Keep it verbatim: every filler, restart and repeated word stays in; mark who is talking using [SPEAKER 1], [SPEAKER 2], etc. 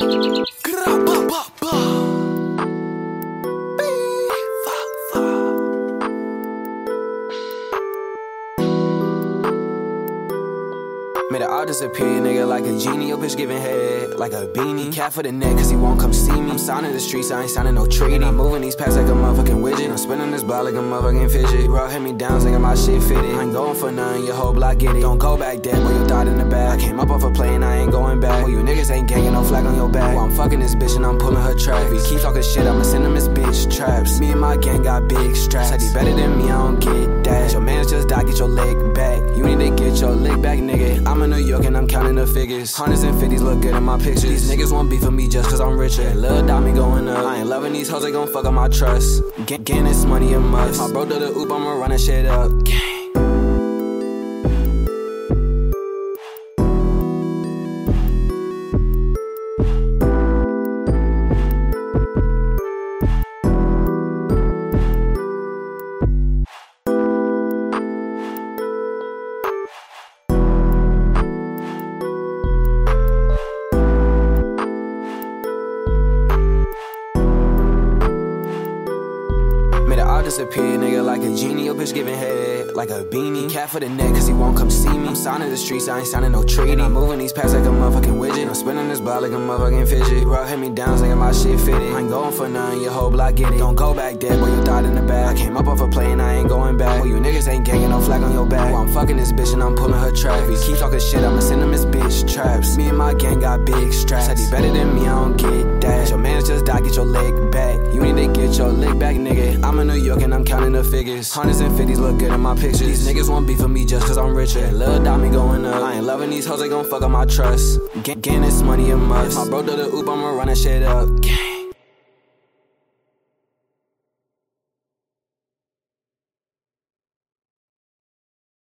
[SPEAKER 1] Made it all disappear, nigga, like a genie. Your bitch giving head like a beanie. Cat for the neck, cause he won't come see me. I'm signing the streets, I ain't signing no treaty. I'm moving these packs like a motherfucking widget. I'm spinning this block like a motherfucking fidget. Bro, hit me down, thinking my shit fitted. I ain't going for nothing, your whole block get it. Don't go back there, boy, you thought in the back. I came up off a plane, I ain't going back. Boy, you niggas ain't gangin', no flag on your back. Well, I'm fucking this bitch and I'm pulling her track. If he keep talking shit, I'ma send him his bitch traps. Me and my gang got big straps. Said he better than me, I don't get that. Your man's just died, get your leg back. You need to get your leg back, nigga. I'm in New York and I'm counting the figures. Hundreds and fifties look good in my pictures. These niggas won't beef for me just cause I'm richer. Lil' Dami going up. I ain't loving these hoes, they gon' fuck up my trust. Get, getting this money a must. If my bro do the oop, I'ma run that shit up. I'll disappear, nigga, like a genie. Your bitch giving head like a beanie. Cat for the neck, cause he won't come see me. I'm signing the streets, I ain't signing no treaty. I'm moving these packs like a motherfucking widget. I'm spinning this block like a motherfucking fidget. Bro, hit me down, thinking my shit fitted. I ain't going for nothing, your whole block get it. Don't go back there, boy, you thought in the back. I came up off a plane, I ain't going back. Boy, you niggas ain't gangin', no flag on your back. Well, I'm fucking this bitch and I'm pulling her track. If he keep talking shit, I'ma send him his bitch traps. Me and my gang got big straps. Said he better than me, I don't get that. Your man's just died, get your leg back. You need to get your leg back, nigga. I'm in New York and I'm counting the figures. Hundreds and fifties look good in my pictures. These niggas won't beef for me just cause I'm richer. Lil' Dami going up. I ain't loving these hoes, they gon' fuck up my trust. Getting this money a must. If my bro do the oop, I'ma run that shit up.